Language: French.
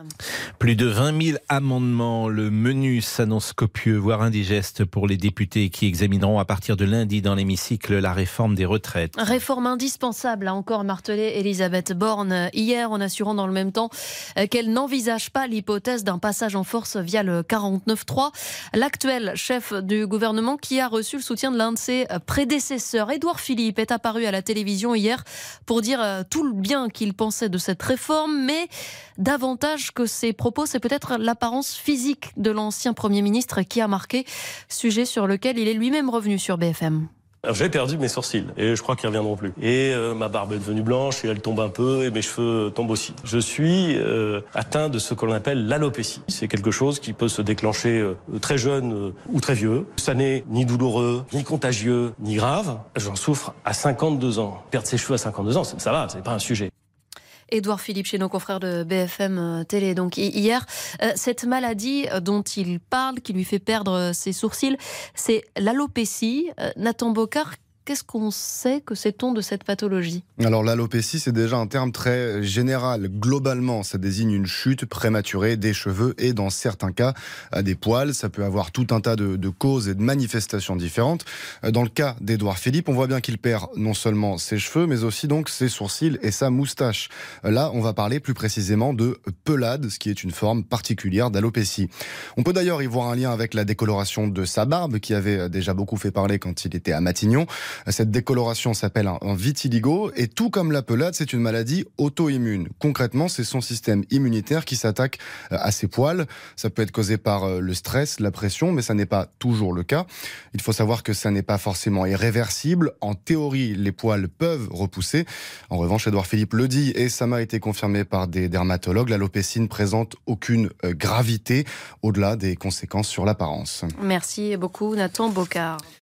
Plus de 20 000 amendements. Le menu s'annonce copieux, voire indigeste pour les députés qui examineront à partir de lundi dans l'hémicycle la réforme des retraites. Réforme indispensable, a encore martelé Elisabeth Borne hier, en assurant dans le même temps qu'elle n'envisage pas l'hypothèse d'un passage en force via le 49.3. L'actuel chef du gouvernement qui a reçu le soutien de l'un de ses prédécesseurs, Édouard Philippe, est apparu à la télévision hier pour dire tout le bien qu'il pensait de cette réforme, mais davantage que ses propos, c'est peut-être l'apparence physique de l'ancien Premier ministre qui a marqué, sujet sur lequel il est lui-même revenu sur BFM. J'ai perdu mes sourcils et je crois qu'ils ne reviendront plus. Et ma barbe est devenue blanche et elle tombe un peu et mes cheveux tombent aussi. Je suis atteint de ce qu'on appelle l'alopécie. C'est quelque chose qui peut se déclencher très jeune ou très vieux. Ça n'est ni douloureux, ni contagieux, ni grave. J'en souffre à 52 ans. Perdre ses cheveux à 52 ans, ça va, c'est pas un sujet. Édouard Philippe chez nos confrères de BFM Télé. Donc hier, cette maladie dont il parle, qui lui fait perdre ses sourcils, c'est l'alopécie. Nathan Bocard, qu'est-ce qu'on sait, que sait-on de cette pathologie ? Alors l'alopécie, c'est déjà un terme très général. Globalement, ça désigne une chute prématurée des cheveux et dans certains cas des poils. Ça peut avoir tout un tas de causes et de manifestations différentes. Dans le cas d'Édouard Philippe, on voit bien qu'il perd non seulement ses cheveux, mais aussi donc ses sourcils et sa moustache. Là, on va parler plus précisément de pelade, ce qui est une forme particulière d'alopécie. On peut d'ailleurs y voir un lien avec la décoloration de sa barbe, qui avait déjà beaucoup fait parler quand il était à Matignon. Cette décoloration s'appelle un vitiligo et tout comme la pelade, c'est une maladie auto-immune. Concrètement, c'est son système immunitaire qui s'attaque à ses poils. Ça peut être causé par le stress, la pression, mais ça n'est pas toujours le cas. Il faut savoir que ça n'est pas forcément irréversible. En théorie, les poils peuvent repousser. En revanche, Édouard Philippe le dit et ça m'a été confirmé par des dermatologues, l'alopécie ne présente aucune gravité au-delà des conséquences sur l'apparence. Merci beaucoup Nathan Bocard.